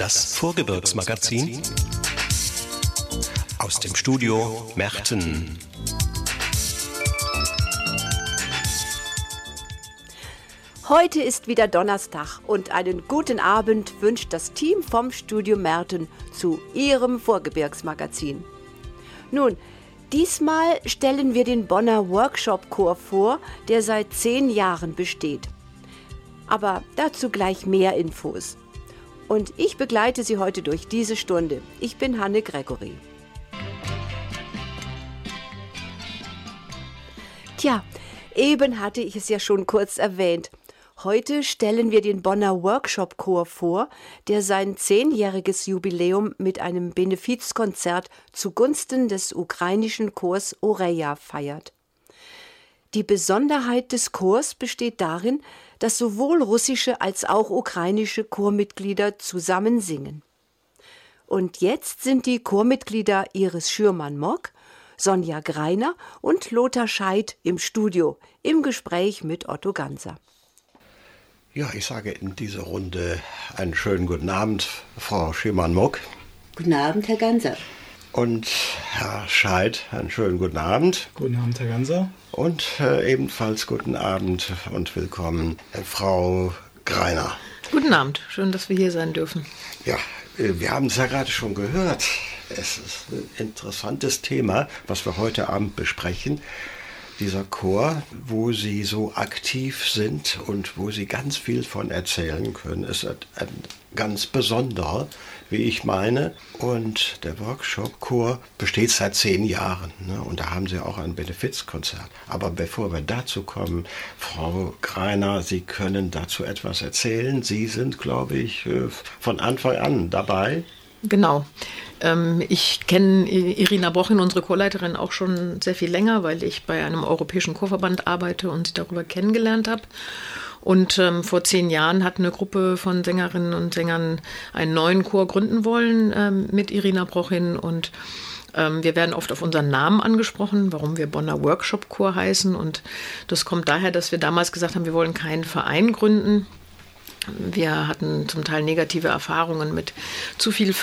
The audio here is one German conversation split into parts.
Das Vorgebirgsmagazin aus dem Studio Merten. Heute ist wieder Donnerstag und einen guten Abend wünscht das Team vom Studio Merten zu Ihrem Vorgebirgsmagazin. Nun, diesmal stellen wir den Bonner Workshop-Chor vor, der seit 10 Jahren besteht. Aber dazu gleich mehr Infos. Und ich begleite Sie heute durch diese Stunde. Ich bin Hanne Gregory. Tja, eben hatte ich es ja schon kurz erwähnt. Heute stellen wir den Bonner Workshop-Chor vor, der sein 10-jähriges Jubiläum mit einem Benefizkonzert zugunsten des ukrainischen Chors Oreja feiert. Die Besonderheit des Chors besteht darin, dass sowohl russische als auch ukrainische Chormitglieder zusammen singen. Und jetzt sind die Chormitglieder Iris Schürmann-Mock, Sonja Greiner und Lothar Scheidt im Studio, im Gespräch mit Otto Ganser. Ja, ich sage in dieser Runde einen schönen guten Abend, Frau Schürmann-Mock. Guten Abend, Herr Ganser. Und Herr Scheidt, einen schönen guten Abend. Guten Abend, Herr Ganser. Und ebenfalls guten Abend und willkommen, Frau Greiner. Guten Abend, schön, dass wir hier sein dürfen. Ja, wir haben es ja gerade schon gehört. Es ist ein interessantes Thema, was wir heute Abend besprechen. Dieser Chor, wo Sie so aktiv sind und wo Sie ganz viel von erzählen können, ist ein ganz besonderer, wie ich meine. Und der Workshop-Chor besteht seit 10 Jahren. Ne? Und da haben Sie auch ein Benefizkonzert. Aber bevor wir dazu kommen, Frau Greiner, Sie können dazu etwas erzählen. Sie sind, glaube ich, von Anfang an dabei. Genau. Ich kenne Irina Brochin, unsere Chorleiterin, auch schon sehr viel länger, weil ich bei einem europäischen Chorverband arbeite und sie darüber kennengelernt habe. Und vor 10 Jahren hat eine Gruppe von Sängerinnen und Sängern einen neuen Chor gründen wollen mit Irina Brochin. Und wir werden oft auf unseren Namen angesprochen, warum wir Bonner Workshop-Chor heißen. Und das kommt daher, dass wir damals gesagt haben, wir wollen keinen Verein gründen. Wir hatten zum Teil negative Erfahrungen mit zu viel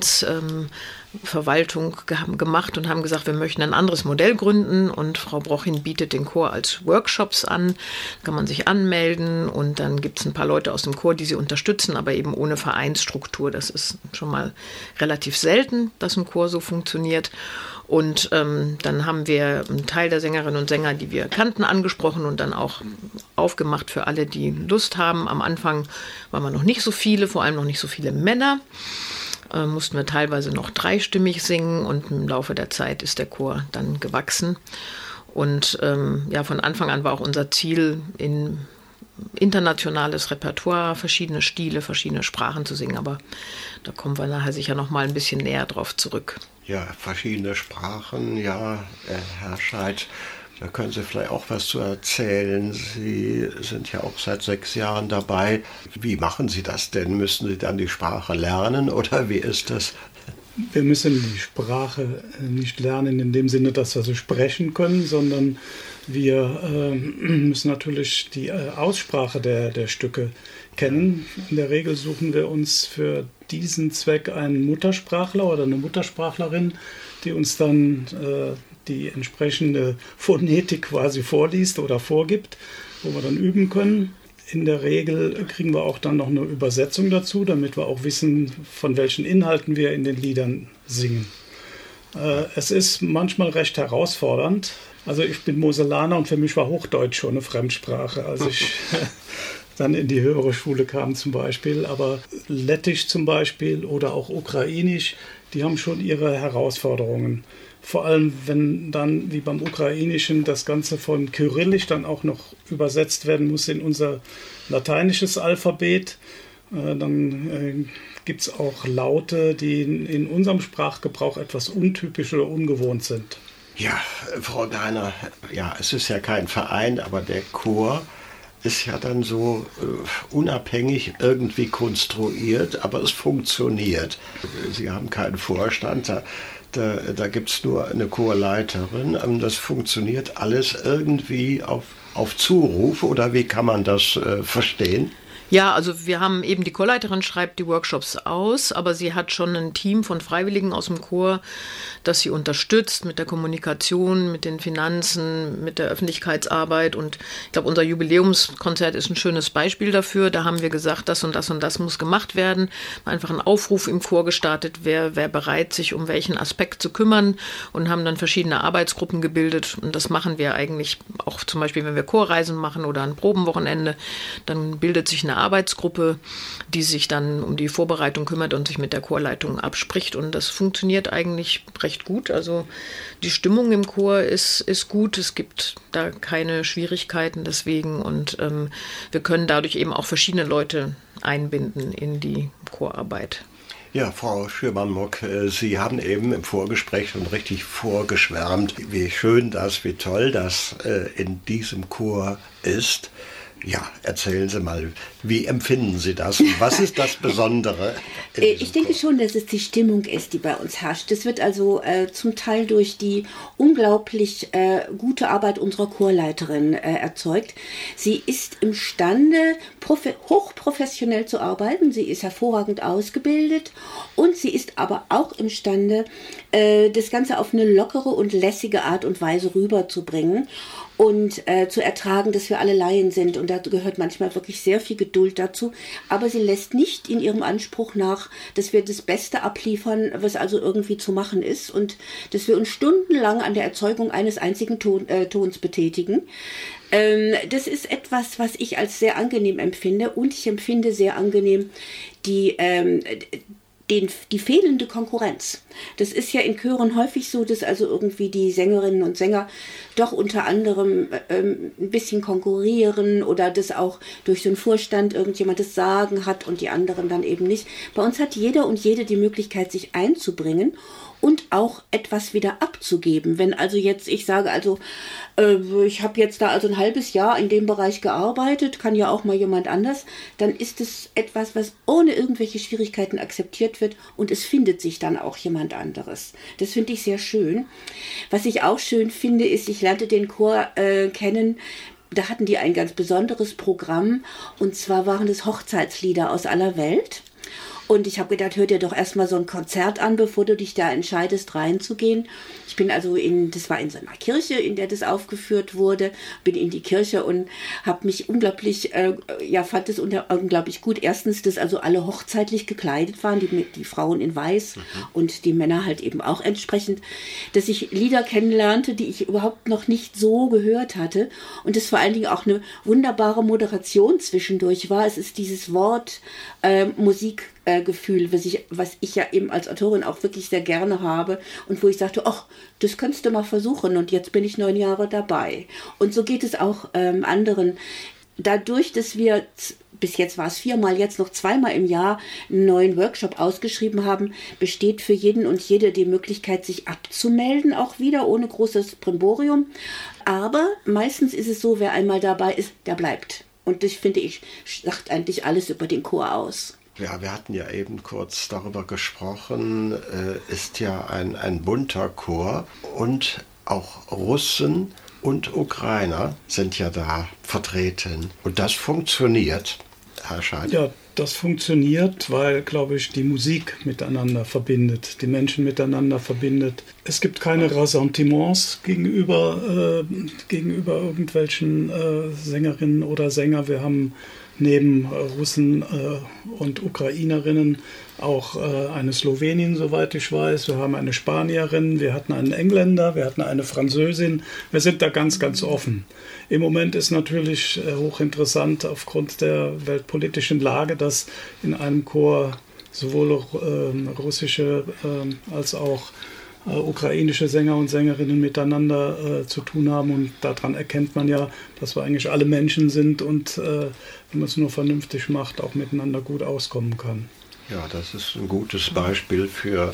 Vereinsverwaltung gemacht und haben gesagt, wir möchten ein anderes Modell gründen. Und Frau Brochin bietet den Chor als Workshops an. Da kann man sich anmelden und dann gibt es ein paar Leute aus dem Chor, die sie unterstützen, aber eben ohne Vereinsstruktur. Das ist schon mal relativ selten, dass ein Chor so funktioniert. Und dann haben wir einen Teil der Sängerinnen und Sänger, die wir kannten, angesprochen und dann auch aufgemacht für alle, die Lust haben. Am Anfang waren wir noch nicht so viele, vor allem noch nicht so viele Männer. Mussten wir teilweise noch 3-stimmig singen und im Laufe der Zeit ist der Chor dann gewachsen. Und von Anfang an war auch unser Ziel, in internationales Repertoire, verschiedene Stile, verschiedene Sprachen zu singen. Aber da kommen wir nachher sicher noch mal ein bisschen näher drauf zurück. Ja, verschiedene Sprachen, ja, Herr Scheidt, da können Sie vielleicht auch was zu erzählen. Sie sind ja auch seit 6 Jahren dabei. Wie machen Sie das denn? Müssen Sie dann die Sprache lernen oder wie ist das? Wir müssen die Sprache nicht lernen in dem Sinne, dass wir sie sprechen können, sondern wir müssen natürlich die Aussprache der Stücke kennen. In der Regel suchen wir uns für diesen Zweck einen Muttersprachler oder eine Muttersprachlerin, die uns dann die entsprechende Phonetik quasi vorliest oder vorgibt, wo wir dann üben können. In der Regel kriegen wir auch dann noch eine Übersetzung dazu, damit wir auch wissen, von welchen Inhalten wir in den Liedern singen. Es ist manchmal recht herausfordernd. Also ich bin Moselaner und für mich war Hochdeutsch schon eine Fremdsprache, als ich dann in die höhere Schule kam zum Beispiel. Aber Lettisch zum Beispiel oder auch Ukrainisch, die haben schon ihre Herausforderungen. Vor allem, wenn dann, wie beim Ukrainischen, das Ganze von Kyrillisch dann auch noch übersetzt werden muss in unser lateinisches Alphabet. Dann gibt es auch Laute, die in unserem Sprachgebrauch etwas untypisch oder ungewohnt sind. Ja, Frau Greiner, ja, es ist ja kein Verein, aber der Chor ist ja dann so unabhängig irgendwie konstruiert, aber es funktioniert. Sie haben keinen Vorstand, da gibt es nur eine Chorleiterin. Das funktioniert alles irgendwie auf Zuruf, oder wie kann man das verstehen? Ja, also wir haben eben, die Chorleiterin schreibt die Workshops aus, aber sie hat schon ein Team von Freiwilligen aus dem Chor, das sie unterstützt mit der Kommunikation, mit den Finanzen, mit der Öffentlichkeitsarbeit. Und ich glaube, unser Jubiläumskonzert ist ein schönes Beispiel dafür. Da haben wir gesagt, das und das und das muss gemacht werden. Einfach einen Aufruf im Chor gestartet, wer bereit, sich um welchen Aspekt zu kümmern, und haben dann verschiedene Arbeitsgruppen gebildet. Und das machen wir eigentlich auch zum Beispiel, wenn wir Chorreisen machen oder ein Probenwochenende, dann bildet sich eine Arbeitsgruppe, die sich dann um die Vorbereitung kümmert und sich mit der Chorleitung abspricht. Und das funktioniert eigentlich recht gut. Also die Stimmung im Chor ist gut. Es gibt da keine Schwierigkeiten deswegen. Und wir können dadurch eben auch verschiedene Leute einbinden in die Chorarbeit. Ja, Frau Schürmann-Muck, Sie haben eben im Vorgespräch schon richtig vorgeschwärmt, wie schön das, wie toll das in diesem Chor ist. Ja, erzählen Sie mal, wie empfinden Sie das? Was ist das Besondere? Ich denke schon, dass es die Stimmung ist, die bei uns herrscht. Das wird also zum Teil durch die unglaublich gute Arbeit unserer Chorleiterin erzeugt. Sie ist imstande, hochprofessionell zu arbeiten. Sie ist hervorragend ausgebildet und sie ist aber auch imstande, das Ganze auf eine lockere und lässige Art und Weise rüberzubringen und zu ertragen, dass wir alle Laien sind. Und da gehört manchmal wirklich sehr viel Geduld dazu. Aber sie lässt nicht in ihrem Anspruch nach, dass wir das Beste abliefern, was also irgendwie zu machen ist. Und dass wir uns stundenlang an der Erzeugung eines einzigen Tons betätigen. Das ist etwas, was ich als sehr angenehm empfinde. Und ich empfinde sehr angenehm die fehlende Konkurrenz. Das ist ja in Chören häufig so, dass also irgendwie die Sängerinnen und Sänger doch unter anderem ein bisschen konkurrieren oder dass auch durch so einen Vorstand irgendjemand das Sagen hat und die anderen dann eben nicht. Bei uns hat jeder und jede die Möglichkeit, sich einzubringen und auch etwas wieder abzugeben. Wenn also jetzt, ich sage also, ich habe jetzt da also ein halbes Jahr in dem Bereich gearbeitet, kann ja auch mal jemand anders, dann ist es etwas, was ohne irgendwelche Schwierigkeiten akzeptiert wird und es findet sich dann auch jemand anderes. Das finde ich sehr schön. Was ich auch schön finde, ist, ich lernte den Chor kennen, da hatten die ein ganz besonderes Programm und zwar waren es Hochzeitslieder aus aller Welt. Und ich habe gedacht, hör dir doch erstmal so ein Konzert an, bevor du dich da entscheidest, reinzugehen. Ich bin also das war in so einer Kirche, in der das aufgeführt wurde, bin in die Kirche und habe mich unglaublich, fand es unglaublich gut. Erstens, dass also alle hochzeitlich gekleidet waren, die Frauen in weiß und die Männer halt eben auch entsprechend, dass ich Lieder kennenlernte, die ich überhaupt noch nicht so gehört hatte und das vor allen Dingen auch eine wunderbare Moderation zwischendurch war. Es ist dieses Wort Musikgefühl, was ich ja eben als Autorin auch wirklich sehr gerne habe und wo ich sagte, ach, das könntest du mal versuchen und jetzt bin ich 9 Jahre dabei. Und so geht es auch anderen. Dadurch, dass wir, bis jetzt war es 4-mal, jetzt noch 2-mal im Jahr einen neuen Workshop ausgeschrieben haben, besteht für jeden und jede die Möglichkeit, sich abzumelden, auch wieder ohne großes Brimborium. Aber meistens ist es so, wer einmal dabei ist, der bleibt. Und das, finde ich, sagt eigentlich alles über den Chor aus. Ja, wir hatten ja eben kurz darüber gesprochen, ist ja ein bunter Chor und auch Russen und Ukrainer sind ja da vertreten. Und das funktioniert, Herr Scheidt. Ja, das funktioniert, weil, glaube ich, die Musik miteinander verbindet, die Menschen miteinander verbindet. Es gibt keine Ressentiments gegenüber irgendwelchen Sängerinnen oder Sänger. Wir haben neben Russen und Ukrainerinnen auch eine Slowenin, soweit ich weiß. Wir haben eine Spanierin, wir hatten einen Engländer, wir hatten eine Französin. Wir sind da ganz, ganz offen. Im Moment ist natürlich hochinteressant aufgrund der weltpolitischen Lage, dass in einem Chor sowohl russische als auch ukrainische Sänger und Sängerinnen miteinander zu tun haben und daran erkennt man ja, dass wir eigentlich alle Menschen sind und wenn man es nur vernünftig macht, auch miteinander gut auskommen kann. Ja, das ist ein gutes Beispiel für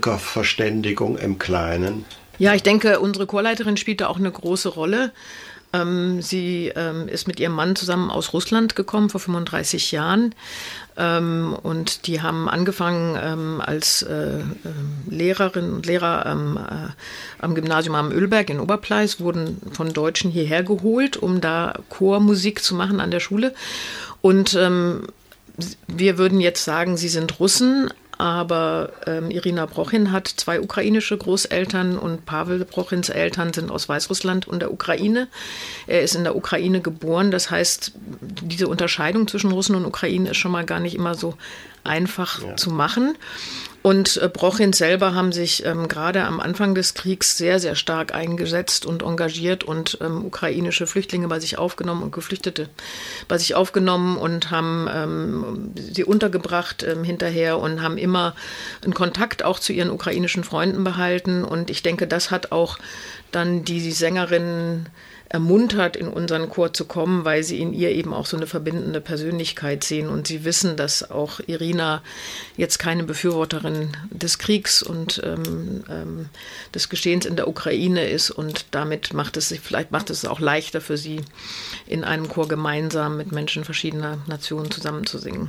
Völkerverständigung im Kleinen. Ja, ich denke, unsere Chorleiterin spielt da auch eine große Rolle. Sie ist mit ihrem Mann zusammen aus Russland gekommen vor 35 Jahren. Und die haben angefangen als Lehrerinnen und Lehrer am Gymnasium am Ölberg in Oberpleis, wurden von Deutschen hierher geholt, um da Chormusik zu machen an der Schule. Und wir würden jetzt sagen, sie sind Russen, aber Irina Brochin hat 2 ukrainische Großeltern und Pavel Brochins Eltern sind aus Weißrussland und der Ukraine. Er ist in der Ukraine geboren, das heißt, diese Unterscheidung zwischen Russen und Ukraine ist schon mal gar nicht immer so einfach zu machen. Und Brochins selber haben sich gerade am Anfang des Kriegs sehr, sehr stark eingesetzt und engagiert und ukrainische Flüchtlinge bei sich aufgenommen und Geflüchtete bei sich aufgenommen und haben sie untergebracht hinterher und haben immer einen Kontakt auch zu ihren ukrainischen Freunden behalten. Und ich denke, das hat auch dann die Sängerinnen ermuntert, in unseren Chor zu kommen, weil sie in ihr eben auch so eine verbindende Persönlichkeit sehen und sie wissen, dass auch Irina jetzt keine Befürworterin des Kriegs und des Geschehens in der Ukraine ist und damit macht es auch leichter für sie, in einem Chor gemeinsam mit Menschen verschiedener Nationen zusammenzusingen.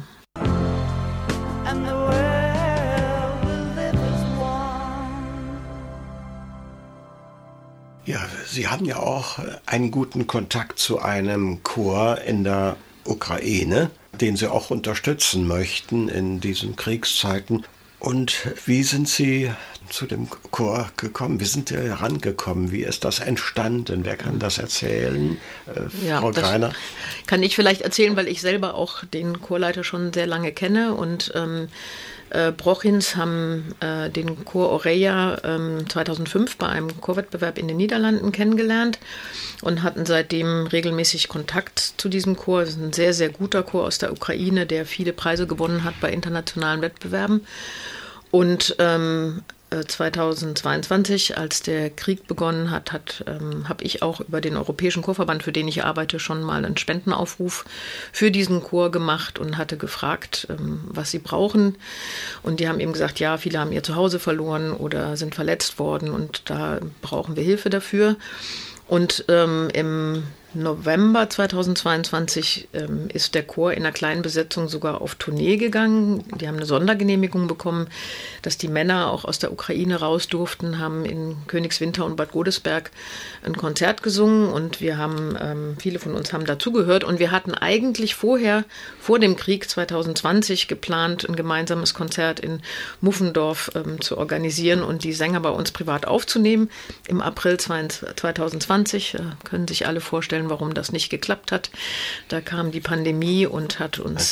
Ja, Sie haben ja auch einen guten Kontakt zu einem Chor in der Ukraine, den Sie auch unterstützen möchten in diesen Kriegszeiten. Und wie sind Sie zu dem Chor gekommen? Wie sind Sie herangekommen? Wie ist das entstanden? Wer kann das erzählen? Frau Greiner? Kann ich vielleicht erzählen, weil ich selber auch den Chorleiter schon sehr lange kenne und Brochins haben den Chor Oreja 2005 bei einem Chorwettbewerb in den Niederlanden kennengelernt und hatten seitdem regelmäßig Kontakt zu diesem Chor. Es ist ein sehr, sehr guter Chor aus der Ukraine, der viele Preise gewonnen hat bei internationalen Wettbewerben. Und 2022, als der Krieg begonnen hat, habe ich auch über den Europäischen Chorverband, für den ich arbeite, schon mal einen Spendenaufruf für diesen Chor gemacht und hatte gefragt, was sie brauchen. Und die haben eben gesagt, ja, viele haben ihr Zuhause verloren oder sind verletzt worden und da brauchen wir Hilfe dafür. Und im November 2022 ist der Chor in einer kleinen Besetzung sogar auf Tournee gegangen. Die haben eine Sondergenehmigung bekommen, dass die Männer auch aus der Ukraine raus durften, haben in Königswinter und Bad Godesberg ein Konzert gesungen und wir haben, viele von uns haben dazugehört und wir hatten eigentlich vor dem Krieg 2020 geplant, ein gemeinsames Konzert in Muffendorf zu organisieren und die Sänger bei uns privat aufzunehmen. Im April 2020 können sich alle vorstellen, warum das nicht geklappt hat. Da kam die Pandemie und hat uns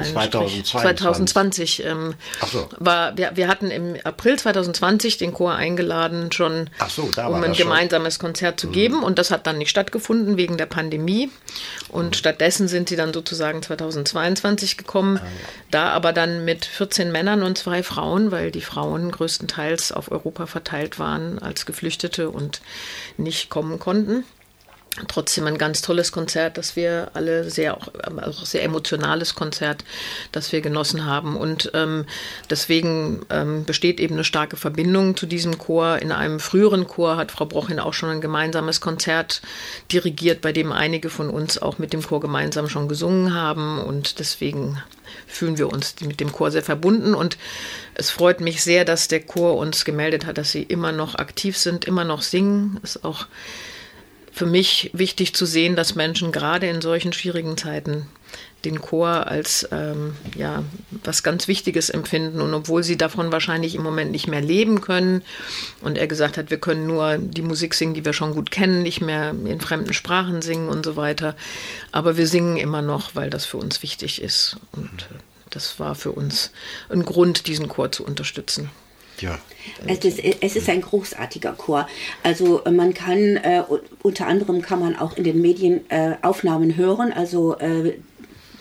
2020 wir hatten im April 2020 den Chor eingeladen, schon um ein gemeinsames Konzert zu geben und das hat dann nicht stattgefunden wegen der Pandemie und stattdessen sind sie dann sozusagen 2022 gekommen, da aber dann mit 14 Männern und 2 Frauen, weil die Frauen größtenteils auf Europa verteilt waren als Geflüchtete und nicht kommen konnten. Trotzdem ein ganz tolles Konzert, das wir alle sehr emotionales Konzert, das wir genossen haben. Und deswegen besteht eben eine starke Verbindung zu diesem Chor. In einem früheren Chor hat Frau Brochin auch schon ein gemeinsames Konzert dirigiert, bei dem einige von uns auch mit dem Chor gemeinsam schon gesungen haben. Und deswegen fühlen wir uns mit dem Chor sehr verbunden. Und es freut mich sehr, dass der Chor uns gemeldet hat, dass sie immer noch aktiv sind, immer noch singen. Das ist auch für mich wichtig zu sehen, dass Menschen gerade in solchen schwierigen Zeiten den Chor als was ganz Wichtiges empfinden. Und obwohl sie davon wahrscheinlich im Moment nicht mehr leben können und er gesagt hat, wir können nur die Musik singen, die wir schon gut kennen, nicht mehr in fremden Sprachen singen und so weiter. Aber wir singen immer noch, weil das für uns wichtig ist. Und das war für uns ein Grund, diesen Chor zu unterstützen. Ja. Es ist ein großartiger Chor. Also man kann, unter anderem kann man auch in den Medien Aufnahmen hören. Also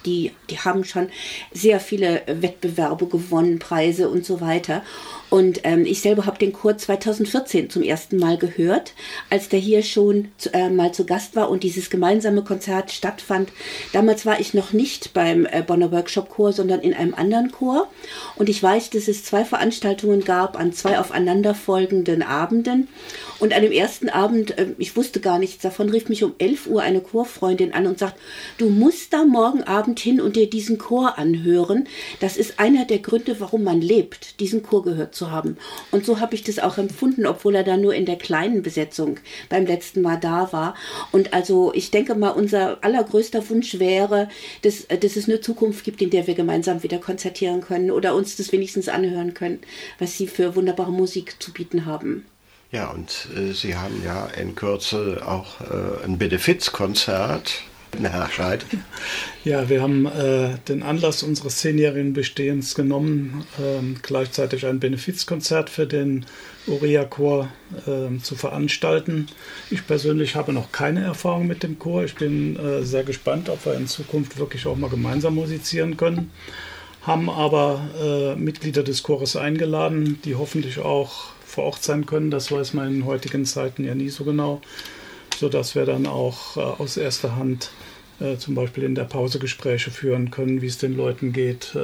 Die haben schon sehr viele Wettbewerbe gewonnen, Preise und so weiter. Und ich selber habe den Chor 2014 zum ersten Mal gehört, als der hier schon mal zu Gast war und dieses gemeinsame Konzert stattfand. Damals war ich noch nicht beim Bonner Workshop Chor, sondern in einem anderen Chor. Und ich weiß, dass es 2 Veranstaltungen gab an 2 aufeinanderfolgenden Abenden. Und an dem ersten Abend, ich wusste gar nichts davon, rief mich um 11 Uhr eine Chorfreundin an und sagt, du musst da morgen Abend hin und dir diesen Chor anhören. Das ist einer der Gründe, warum man lebt, diesen Chor gehört zu haben. Und so habe ich das auch empfunden, obwohl er da nur in der kleinen Besetzung beim letzten Mal da war. Und also ich denke mal, unser allergrößter Wunsch wäre, dass es eine Zukunft gibt, in der wir gemeinsam wieder konzertieren können oder uns das wenigstens anhören können, was sie für wunderbare Musik zu bieten haben. Ja, und Sie haben ja in Kürze auch ein Benefizkonzert in Herscheid. Ja, wir haben den Anlass unseres 10-jährigen Bestehens genommen, gleichzeitig ein Benefizkonzert für den Uriah-Chor zu veranstalten. Ich persönlich habe noch keine Erfahrung mit dem Chor. Ich bin sehr gespannt, ob wir in Zukunft wirklich auch mal gemeinsam musizieren können. Haben aber Mitglieder des Chores eingeladen, die hoffentlich auch vor Ort sein können. Das weiß man in heutigen Zeiten ja nie so genau, sodass wir dann auch aus erster Hand zum Beispiel in der Pause Gespräche führen können, wie es den Leuten geht,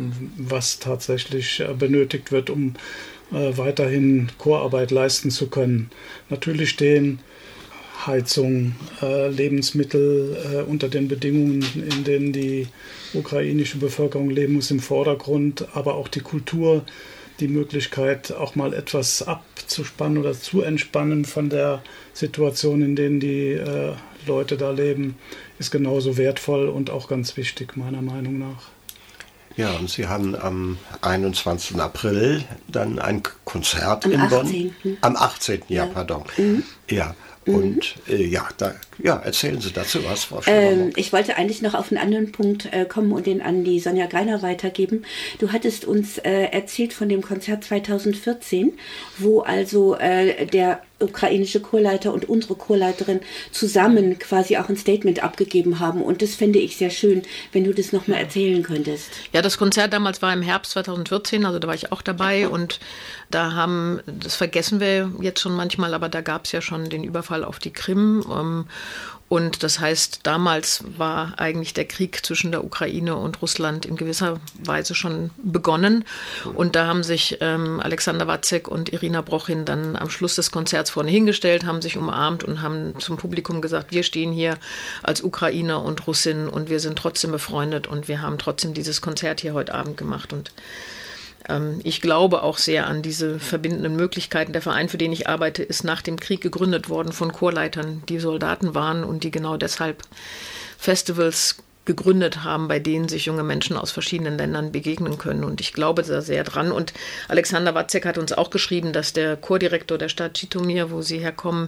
was tatsächlich benötigt wird, um weiterhin Chorarbeit leisten zu können. Natürlich stehen Heizung, Lebensmittel unter den Bedingungen, in denen die ukrainische Bevölkerung leben muss, im Vordergrund, aber auch die Kultur, die Möglichkeit, auch mal etwas abzuspannen oder zu entspannen von der Situation, in denen die Leute da leben, ist genauso wertvoll und auch ganz wichtig, meiner Meinung nach. Ja, und Sie haben am 21. April dann ein Konzert in Bonn. 18. Am 18. Ja, pardon. Mhm. Ja. Und erzählen Sie dazu was, Frau Schimmermock. Ich wollte eigentlich noch auf einen anderen Punkt kommen und den an die Sonja Greiner weitergeben. Du hattest uns erzählt von dem Konzert 2014, wo also der ukrainische Chorleiter und unsere Chorleiterin zusammen quasi auch ein Statement abgegeben haben. Und das fände ich sehr schön, wenn du das nochmal erzählen könntest. Ja, das Konzert damals war im Herbst 2014, also da war ich auch dabei. Und da das vergessen wir jetzt schon manchmal, aber da gab es ja schon den Überfall auf die Krim. Und das heißt, damals war eigentlich der Krieg zwischen der Ukraine und Russland in gewisser Weise schon begonnen. Und da haben sich Alexander Watzek und Irina Brochin dann am Schluss des Konzerts vorne hingestellt, haben sich umarmt und haben zum Publikum gesagt, wir stehen hier als Ukrainer und Russin und wir sind trotzdem befreundet und wir haben trotzdem dieses Konzert hier heute Abend gemacht. Und ich glaube auch sehr an diese verbindenden Möglichkeiten. Der Verein, für den ich arbeite, ist nach dem Krieg gegründet worden von Chorleitern, die Soldaten waren und die genau deshalb Festivals gegründet haben, bei denen sich junge Menschen aus verschiedenen Ländern begegnen können. Und ich glaube da sehr dran. Und Alexander Watzek hat uns auch geschrieben, dass der Chordirektor der Stadt Zhytomyr, wo sie herkommen,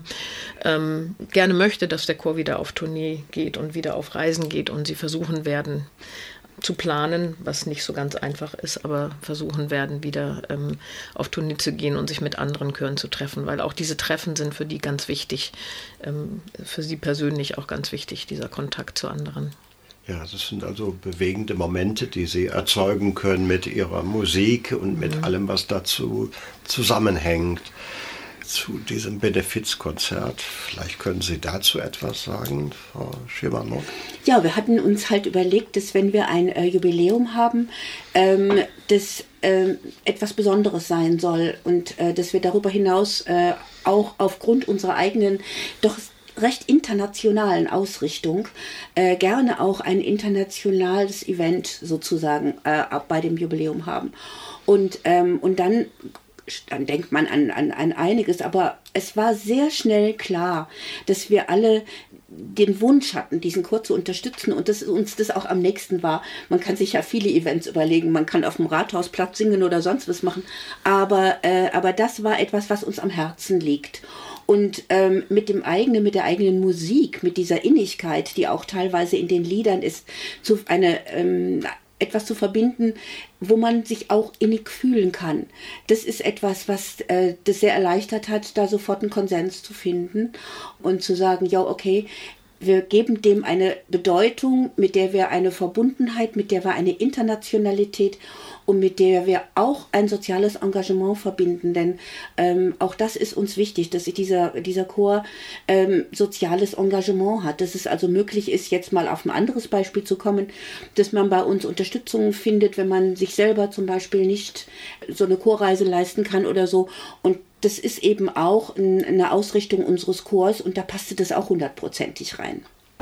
gerne möchte, dass der Chor wieder auf Tournee geht und wieder auf Reisen geht. Und sie versuchen werden, zu planen, was nicht so ganz einfach ist, aber versuchen werden, wieder auf Tournee zu gehen und sich mit anderen Chören zu treffen, weil auch diese Treffen sind für die ganz wichtig, für sie persönlich auch ganz wichtig, dieser Kontakt zu anderen. Ja, das sind also bewegende Momente, die Sie erzeugen können mit Ihrer Musik und mit allem, was dazu zusammenhängt. Zu diesem Benefizkonzert. Vielleicht können Sie dazu etwas sagen, Frau Schimmermock? Ja, wir hatten uns halt überlegt, dass wenn wir ein Jubiläum haben, das etwas Besonderes sein soll und dass wir darüber hinaus auch aufgrund unserer eigenen, doch recht internationalen Ausrichtung gerne auch ein internationales Event sozusagen bei dem Jubiläum haben. Und dann denkt man an einiges, aber es war sehr schnell klar, dass wir alle den Wunsch hatten, diesen Chor zu unterstützen und dass uns das auch am nächsten war. Man kann sich ja viele Events überlegen, man kann auf dem Rathausplatz singen oder sonst was machen, aber das war etwas, was uns am Herzen liegt. Und mit der eigenen Musik, mit dieser Innigkeit, die auch teilweise in den Liedern ist, etwas zu verbinden, wo man sich auch innig fühlen kann. Das ist etwas, was das sehr erleichtert hat, da sofort einen Konsens zu finden und zu sagen, ja, okay, wir geben dem eine Bedeutung, mit der wir eine Verbundenheit, mit der wir eine Internationalität und mit der wir auch ein soziales Engagement verbinden. Denn auch das ist uns wichtig, dass dieser Chor soziales Engagement hat. Dass es also möglich ist, jetzt mal auf ein anderes Beispiel zu kommen, dass man bei uns Unterstützung findet, wenn man sich selber zum Beispiel nicht so eine Chorreise leisten kann oder so. Und das ist eben auch eine Ausrichtung unseres Chors und da passte das auch 100%ig rein.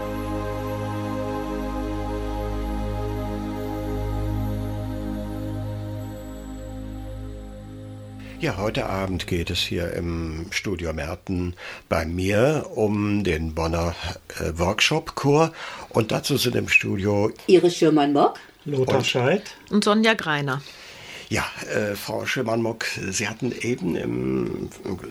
Ja, heute Abend geht es hier im Studio Merten bei mir um den Bonner Workshop-Chor und dazu sind im Studio Iris Schürmann-Mock, Lothar Scheidt und Sonja Greiner. Ja, Frau Schürmann-Mock, Sie hatten eben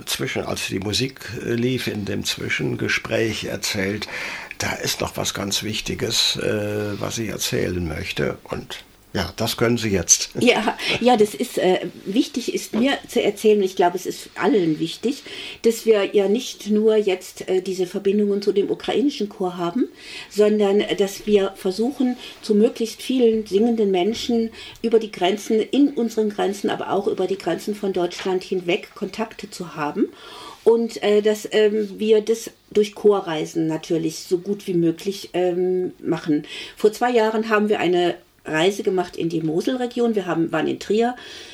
als die Musik lief, in dem Zwischengespräch erzählt, da ist noch was ganz Wichtiges, was ich erzählen möchte und ja, das können Sie jetzt. Ja, das ist wichtig, ist mir zu erzählen, ich glaube, es ist allen wichtig, dass wir ja nicht nur jetzt diese Verbindungen zu dem ukrainischen Chor haben, sondern dass wir versuchen, zu möglichst vielen singenden Menschen über die Grenzen, in unseren Grenzen, aber auch über die Grenzen von Deutschland hinweg Kontakte zu haben. Und dass wir das durch Chorreisen natürlich so gut wie möglich machen. Vor 2 Jahren haben wir eine Reise gemacht in die Moselregion. Wir waren in Trier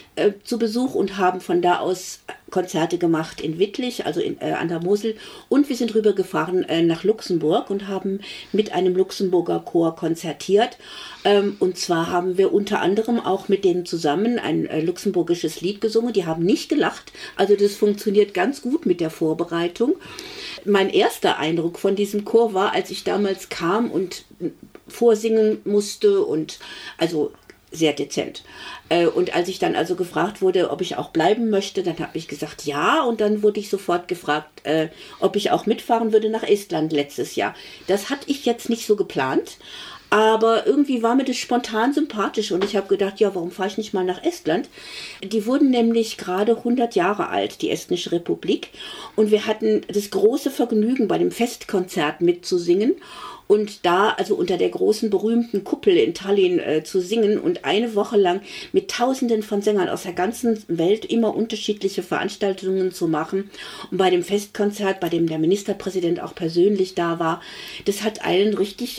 zu Besuch und haben von da aus Konzerte gemacht in Wittlich, also an der Mosel. Und wir sind rübergefahren nach Luxemburg und haben mit einem Luxemburger Chor konzertiert. Und zwar haben wir unter anderem auch mit denen zusammen ein luxemburgisches Lied gesungen. Die haben nicht gelacht. Also das funktioniert ganz gut mit der Vorbereitung. Mein erster Eindruck von diesem Chor war, als ich damals kam und vorsingen musste und also sehr dezent. Und als ich dann also gefragt wurde, ob ich auch bleiben möchte, dann habe ich gesagt ja und dann wurde ich sofort gefragt, ob ich auch mitfahren würde nach Estland letztes Jahr. Das hatte ich jetzt nicht so geplant, aber irgendwie war mir das spontan sympathisch und ich habe gedacht, ja, warum fahre ich nicht mal nach Estland? Die wurden nämlich gerade 100 Jahre alt, die Estnische Republik, und wir hatten das große Vergnügen, bei dem Festkonzert mitzusingen und da also unter der großen berühmten Kuppel in Tallinn zu singen und eine Woche lang mit Tausenden von Sängern aus der ganzen Welt immer unterschiedliche Veranstaltungen zu machen. Und bei dem Festkonzert, bei dem der Ministerpräsident auch persönlich da war, das hat einen richtig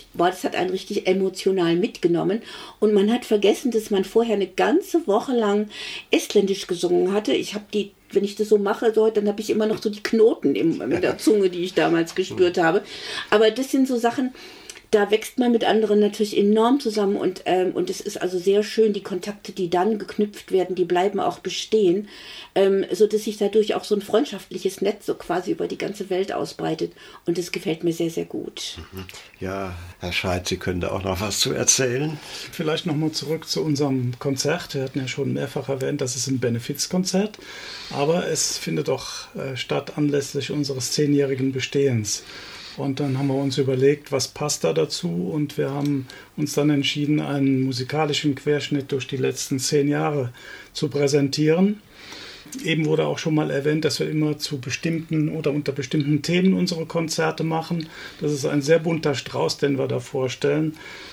emotional mitgenommen. Und man hat vergessen, dass man vorher eine ganze Woche lang Estländisch gesungen hatte. Wenn ich das so mache, dann habe ich immer noch so die Knoten mit der Zunge, die ich damals gespürt habe. Aber das sind so Sachen, da wächst man mit anderen natürlich enorm zusammen und es ist also sehr schön, die Kontakte, die dann geknüpft werden, die bleiben auch bestehen, sodass sich dadurch auch so ein freundschaftliches Netz so quasi über die ganze Welt ausbreitet und das gefällt mir sehr, sehr gut. Ja, Herr Scheidt, Sie können da auch noch was zu erzählen. Vielleicht nochmal zurück zu unserem Konzert. Wir hatten ja schon mehrfach erwähnt, das ist ein Benefizkonzert, aber es findet auch statt anlässlich unseres 10-jährigen Bestehens. Und dann haben wir uns überlegt, was passt da dazu und wir haben uns dann entschieden, einen musikalischen Querschnitt durch die letzten 10 Jahre zu präsentieren. Eben wurde auch schon mal erwähnt, dass wir immer zu bestimmten oder unter bestimmten Themen unsere Konzerte machen. Das ist ein sehr bunter Strauß, den wir da vorstellen.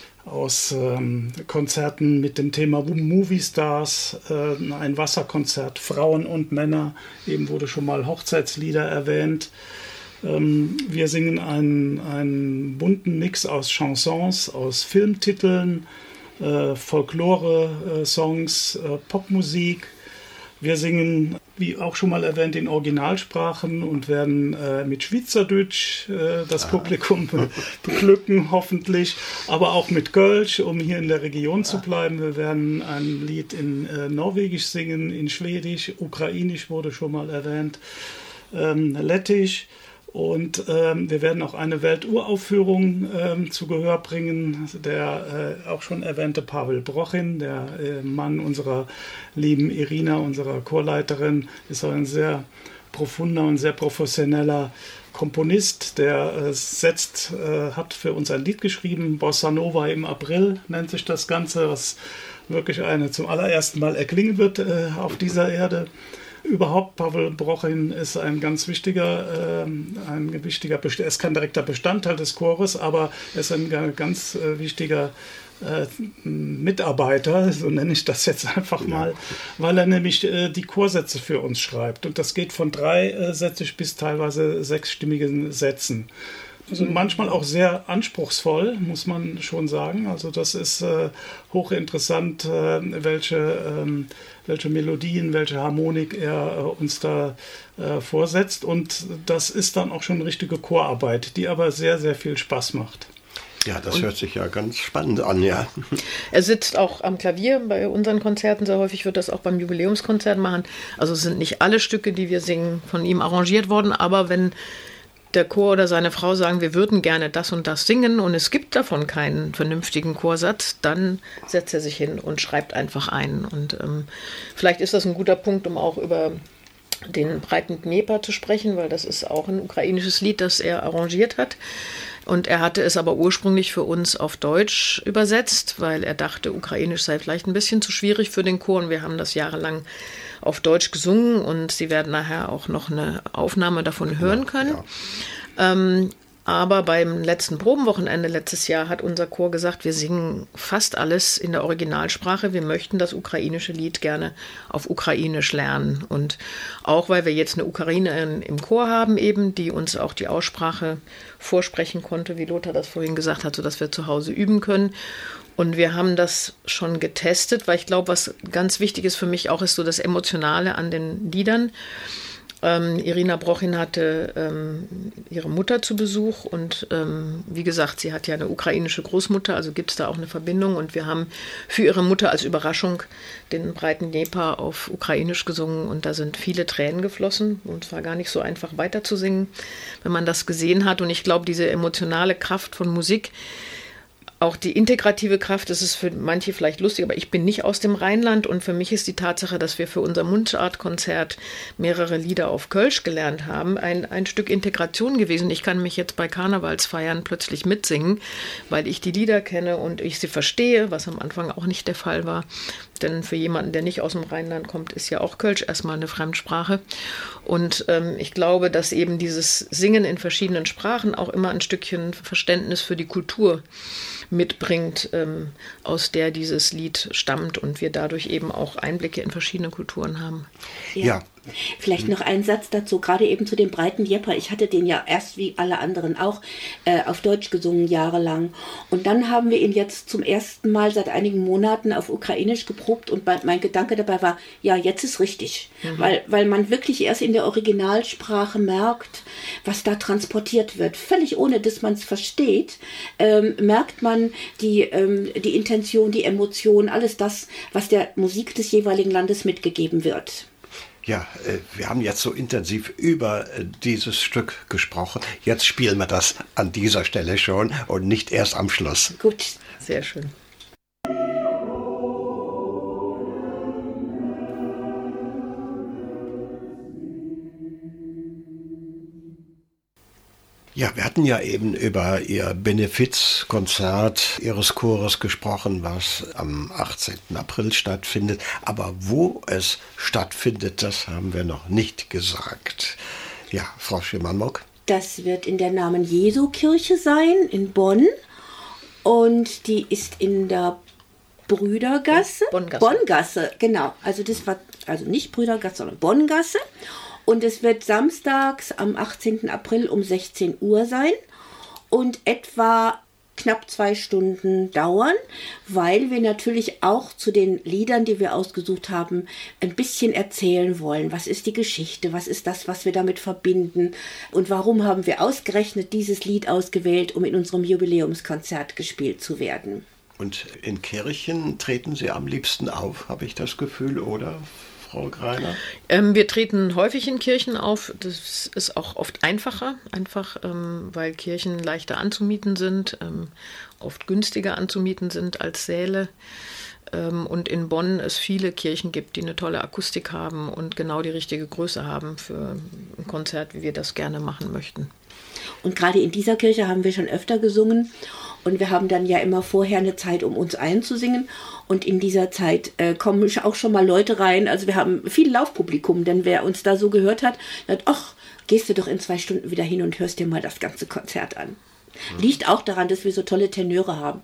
Aus Konzerten mit dem Thema Movie Stars, ein Wasserkonzert, Frauen und Männer, eben wurde schon mal Hochzeitslieder erwähnt. Wir singen einen bunten Mix aus Chansons, aus Filmtiteln, Folklore-Songs, Popmusik. Wir singen, wie auch schon mal erwähnt, in Originalsprachen und werden mit Schweizerdeutsch das Publikum beglücken, hoffentlich, aber auch mit Kölsch, um hier in der Region zu bleiben. Wir werden ein Lied in Norwegisch singen, in Schwedisch, Ukrainisch wurde schon mal erwähnt, Lettisch. Und wir werden auch eine Welturaufführung zu Gehör bringen. Der auch schon erwähnte Pavel Brochin, der Mann unserer lieben Irina, unserer Chorleiterin, ist auch ein sehr profunder und sehr professioneller Komponist. Der hat für uns ein Lied geschrieben, Bossa Nova im April nennt sich das Ganze, was wirklich zum allerersten Mal erklingen wird auf dieser Erde. Überhaupt, Pavel Brochin ist ein ganz wichtiger, er ist kein direkter Bestandteil des Chores, aber er ist ein ganz wichtiger Mitarbeiter, so nenne ich das jetzt einfach mal, weil er nämlich die Chorsätze für uns schreibt. Und das geht von 3-sätzig bis teilweise 6-stimmigen Sätzen. Also manchmal auch sehr anspruchsvoll, muss man schon sagen. Also das ist hochinteressant, welche Melodien, welche Harmonik er uns da vorsetzt. Und das ist dann auch schon richtige Chorarbeit, die aber sehr, sehr viel Spaß macht. Ja, das hört sich ja ganz spannend an, ja. Er sitzt auch am Klavier bei unseren Konzerten, sehr häufig wird das auch beim Jubiläumskonzert machen. Also es sind nicht alle Stücke, die wir singen, von ihm arrangiert worden, aber wenn der Chor oder seine Frau sagen, wir würden gerne das und das singen und es gibt davon keinen vernünftigen Chorsatz, dann setzt er sich hin und schreibt einfach ein. Und vielleicht ist das ein guter Punkt, um auch über den breiten Dnepr zu sprechen, weil das ist auch ein ukrainisches Lied, das er arrangiert hat. Und er hatte es aber ursprünglich für uns auf Deutsch übersetzt, weil er dachte, Ukrainisch sei vielleicht ein bisschen zu schwierig für den Chor. Und wir haben das jahrelang auf Deutsch gesungen und Sie werden nachher auch noch eine Aufnahme davon hören können. Ja. Aber beim letzten Probenwochenende letztes Jahr hat unser Chor gesagt, wir singen fast alles in der Originalsprache. Wir möchten das ukrainische Lied gerne auf Ukrainisch lernen. Und auch, weil wir jetzt eine Ukrainerin im Chor haben eben, die uns auch die Aussprache vorsprechen konnte, wie Lothar das vorhin gesagt hat, sodass wir zu Hause üben können. Und wir haben das schon getestet, weil ich glaube, was ganz wichtig ist für mich auch, ist so das Emotionale an den Liedern. Irina Brochin hatte ihre Mutter zu Besuch und wie gesagt, sie hat ja eine ukrainische Großmutter, also gibt es da auch eine Verbindung und wir haben für ihre Mutter als Überraschung den breiten Dnepr auf Ukrainisch gesungen und da sind viele Tränen geflossen und es war gar nicht so einfach weiterzusingen, wenn man das gesehen hat und ich glaube, diese emotionale Kraft von Musik, auch die integrative Kraft, das ist für manche vielleicht lustig, aber ich bin nicht aus dem Rheinland und für mich ist die Tatsache, dass wir für unser Mundart-Konzert mehrere Lieder auf Kölsch gelernt haben, ein Stück Integration gewesen. Ich kann mich jetzt bei Karnevalsfeiern plötzlich mitsingen, weil ich die Lieder kenne und ich sie verstehe, was am Anfang auch nicht der Fall war. Denn für jemanden, der nicht aus dem Rheinland kommt, ist ja auch Kölsch erstmal eine Fremdsprache. Und ich glaube, dass eben dieses Singen in verschiedenen Sprachen auch immer ein Stückchen Verständnis für die Kultur mitbringt, aus der dieses Lied stammt und wir dadurch eben auch Einblicke in verschiedene Kulturen haben. Ja. Vielleicht noch ein Satz dazu, gerade eben zu dem breiten Dnepr. Ich hatte den ja erst wie alle anderen auch auf Deutsch gesungen, jahrelang. Und dann haben wir ihn jetzt zum ersten Mal seit einigen Monaten auf Ukrainisch geprobt und mein Gedanke dabei war, ja, jetzt ist richtig. Weil man wirklich erst in der Originalsprache merkt, was da transportiert wird. Völlig ohne, dass man es versteht, merkt man die Intention, die Emotion, alles das, was der Musik des jeweiligen Landes mitgegeben wird. Ja, wir haben jetzt so intensiv über dieses Stück gesprochen. Jetzt spielen wir das an dieser Stelle schon und nicht erst am Schluss. Gut. Sehr schön. Ja, wir hatten ja eben über Ihr Benefizkonzert Ihres Chores gesprochen, was am 18. April stattfindet. Aber wo es stattfindet, das haben wir noch nicht gesagt. Ja, Frau Schimannock. Das wird in der Namen-Jesu-Kirche sein in Bonn. Und die ist in der Brüdergasse. Bonngasse, genau. Also das war also nicht Brüdergasse, sondern Bonngasse. Und es wird samstags am 18. April um 16 Uhr sein und etwa knapp 2 Stunden dauern, weil wir natürlich auch zu den Liedern, die wir ausgesucht haben, ein bisschen erzählen wollen. Was ist die Geschichte? Was ist das, was wir damit verbinden? Und warum haben wir ausgerechnet dieses Lied ausgewählt, um in unserem Jubiläumskonzert gespielt zu werden? Und in Kirchen treten Sie am liebsten auf, habe ich das Gefühl, oder? Frau Greiner? Wir treten häufig in Kirchen auf. Das ist auch oft einfacher, weil Kirchen leichter anzumieten sind, oft günstiger anzumieten sind als Säle. Und in Bonn es viele Kirchen gibt, die eine tolle Akustik haben und genau die richtige Größe haben für ein Konzert, wie wir das gerne machen möchten. Und gerade in dieser Kirche haben wir schon öfter gesungen. Und wir haben dann ja immer vorher eine Zeit, um uns einzusingen. Und in dieser Zeit kommen auch schon mal Leute rein. Also wir haben viel Laufpublikum, denn wer uns da so gehört hat, sagt, ach, gehst du doch in 2 Stunden wieder hin und hörst dir mal das ganze Konzert an. Liegt auch daran, dass wir so tolle Tenöre haben.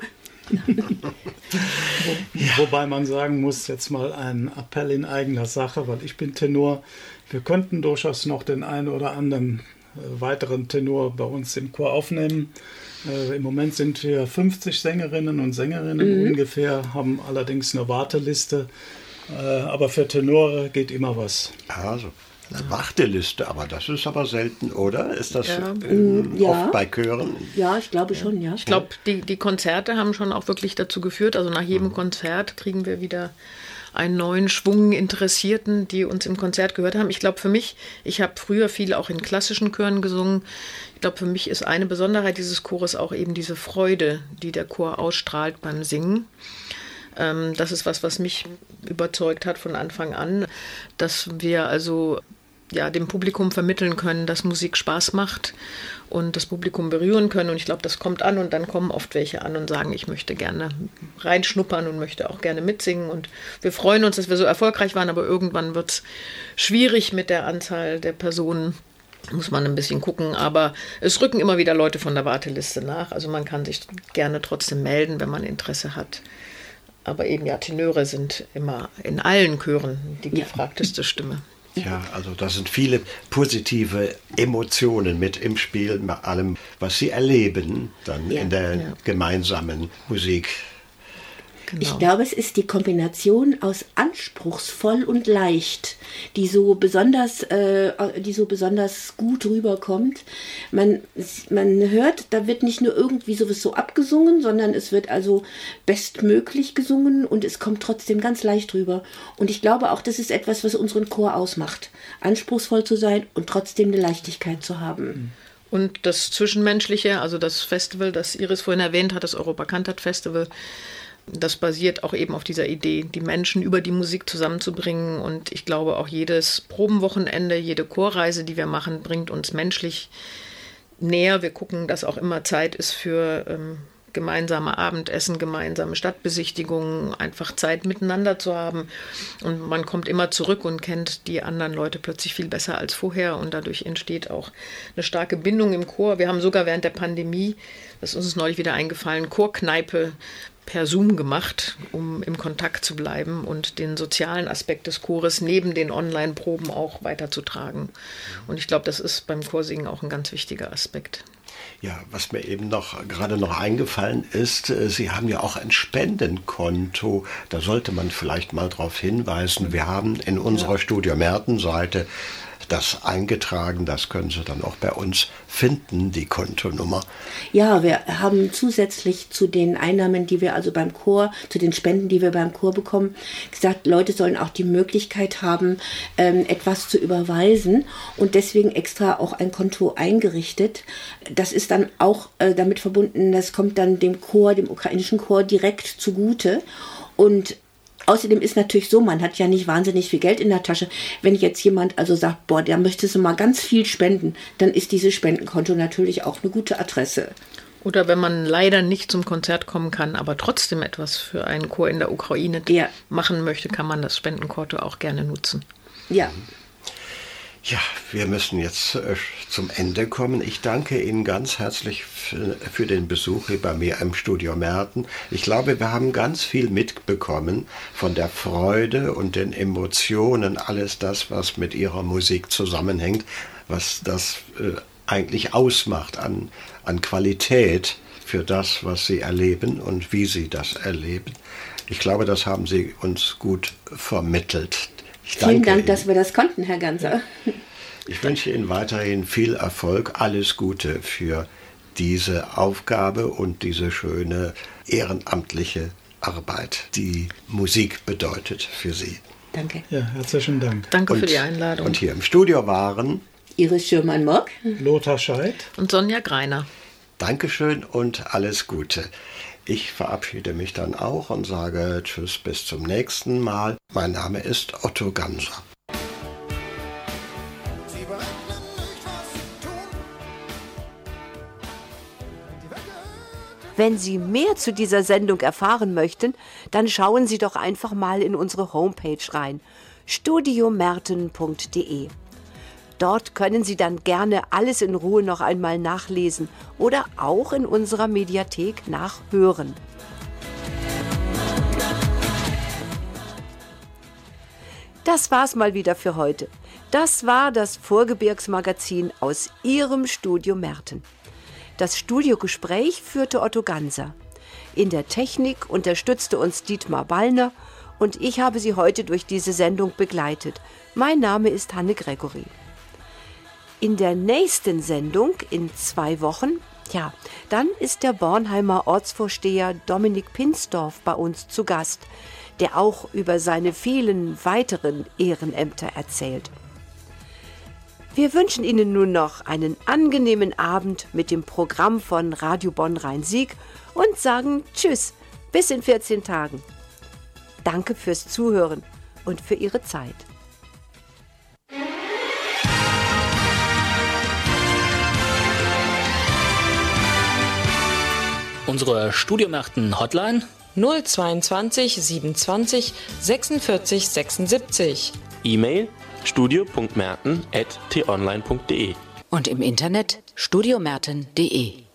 Wobei man sagen muss, jetzt mal ein Appell in eigener Sache, weil ich bin Tenor. Wir könnten durchaus noch den einen oder anderen weiteren Tenor bei uns im Chor aufnehmen. Im Moment sind wir 50 Sängerinnen und Sängerinnen ungefähr, haben allerdings eine Warteliste. Aber für Tenore geht immer was. Also, eine Warteliste, aber das ist aber selten, oder? Ist das Ja. oft bei Chören? Ja, ich glaube schon, ja. Ich glaube, die Konzerte haben schon auch wirklich dazu geführt, also nach jedem Konzert kriegen wir wieder einen neuen Schwung Interessierten, die uns im Konzert gehört haben. Ich glaube für mich, ich habe früher viel auch in klassischen Chören gesungen. Ich glaube für mich ist eine Besonderheit dieses Chores auch eben diese Freude, die der Chor ausstrahlt beim Singen. Das ist was mich überzeugt hat von Anfang an, dass wir also dem Publikum vermitteln können, dass Musik Spaß macht und das Publikum berühren können. Und ich glaube, das kommt an und dann kommen oft welche an und sagen, ich möchte gerne reinschnuppern und möchte auch gerne mitsingen. Und wir freuen uns, dass wir so erfolgreich waren, aber irgendwann wird es schwierig mit der Anzahl der Personen. Muss man ein bisschen gucken, aber es rücken immer wieder Leute von der Warteliste nach. Also man kann sich gerne trotzdem melden, wenn man Interesse hat. Aber eben Tenöre sind immer in allen Chören die gefragteste Stimme. Ja, also da sind viele positive Emotionen mit im Spiel, mit allem, was Sie erleben, dann in der gemeinsamen Musik. Genau. Ich glaube, es ist die Kombination aus anspruchsvoll und leicht, die so besonders gut rüberkommt. Man hört, da wird nicht nur irgendwie so abgesungen, sondern es wird also bestmöglich gesungen und es kommt trotzdem ganz leicht rüber. Und ich glaube auch, das ist etwas, was unseren Chor ausmacht. Anspruchsvoll zu sein und trotzdem eine Leichtigkeit zu haben. Und das Zwischenmenschliche, also das Festival, das Iris vorhin erwähnt hat, das Europa Cantat Festival, das basiert auch eben auf dieser Idee, die Menschen über die Musik zusammenzubringen. Und ich glaube, auch jedes Probenwochenende, jede Chorreise, die wir machen, bringt uns menschlich näher. Wir gucken, dass auch immer Zeit ist für gemeinsame Abendessen, gemeinsame Stadtbesichtigungen, einfach Zeit miteinander zu haben. Und man kommt immer zurück und kennt die anderen Leute plötzlich viel besser als vorher. Und dadurch entsteht auch eine starke Bindung im Chor. Wir haben sogar während der Pandemie, das ist uns neulich wieder eingefallen, Chorkneipe per Zoom gemacht, um im Kontakt zu bleiben und den sozialen Aspekt des Chores neben den Online-Proben auch weiterzutragen. Und ich glaube, das ist beim Chorsingen auch ein ganz wichtiger Aspekt. Ja, was mir eben gerade noch eingefallen ist, Sie haben ja auch ein Spendenkonto. Da sollte man vielleicht mal darauf hinweisen. Wir haben in unserer Studio Merten-Seite das eingetragen. Das können Sie dann auch bei uns finden, die Kontonummer. Ja, wir haben zusätzlich zu den Einnahmen, die wir also beim Chor, zu den Spenden, die wir beim Chor bekommen, gesagt, Leute sollen auch die Möglichkeit haben, etwas zu überweisen und deswegen extra auch ein Konto eingerichtet. Das ist dann auch damit verbunden, das kommt dann dem Chor, dem ukrainischen Chor direkt zugute und außerdem ist natürlich so, man hat ja nicht wahnsinnig viel Geld in der Tasche. Wenn jetzt jemand also sagt, boah, der möchte so mal ganz viel spenden, dann ist dieses Spendenkonto natürlich auch eine gute Adresse. Oder wenn man leider nicht zum Konzert kommen kann, aber trotzdem etwas für einen Chor in der Ukraine machen möchte, kann man das Spendenkonto auch gerne nutzen. Ja. Ja, wir müssen jetzt zum Ende kommen. Ich danke Ihnen ganz herzlich für den Besuch hier bei mir im Studio Merten. Ich glaube, wir haben ganz viel mitbekommen von der Freude und den Emotionen, alles das, was mit Ihrer Musik zusammenhängt, was das eigentlich ausmacht an Qualität für das, was Sie erleben und wie Sie das erleben. Ich glaube, das haben Sie uns gut vermittelt. Vielen Dank, dass wir das konnten, Herr Ganser. Ich wünsche Ihnen weiterhin viel Erfolg, alles Gute für diese Aufgabe und diese schöne ehrenamtliche Arbeit, die Musik bedeutet für Sie. Danke. Ja, herzlichen Dank. Danke für die Einladung. Und hier im Studio waren Iris Schürmann-Mock, Lothar Scheidt und Sonja Greiner. Dankeschön und alles Gute. Ich verabschiede mich dann auch und sage Tschüss, bis zum nächsten Mal. Mein Name ist Otto Ganser. Wenn Sie mehr zu dieser Sendung erfahren möchten, dann schauen Sie doch einfach mal in unsere Homepage rein, studiomerten.de. Dort können Sie dann gerne alles in Ruhe noch einmal nachlesen oder auch in unserer Mediathek nachhören. Das war's mal wieder für heute. Das war das Vorgebirgsmagazin aus Ihrem Studio Merten. Das Studiogespräch führte Otto Ganser. In der Technik unterstützte uns Dietmar Ballner und ich habe Sie heute durch diese Sendung begleitet. Mein Name ist Hanne Gregory. In der nächsten Sendung in 2 Wochen, dann ist der Bornheimer Ortsvorsteher Dominik Pinsdorf bei uns zu Gast, der auch über seine vielen weiteren Ehrenämter erzählt. Wir wünschen Ihnen nun noch einen angenehmen Abend mit dem Programm von Radio Bonn Rhein-Sieg und sagen Tschüss, bis in 14 Tagen. Danke fürs Zuhören und für Ihre Zeit. Unsere Studiomärten-Hotline 022 27 46 76. E-Mail studio.merten@t-online.de. Und im Internet studiomerten.de.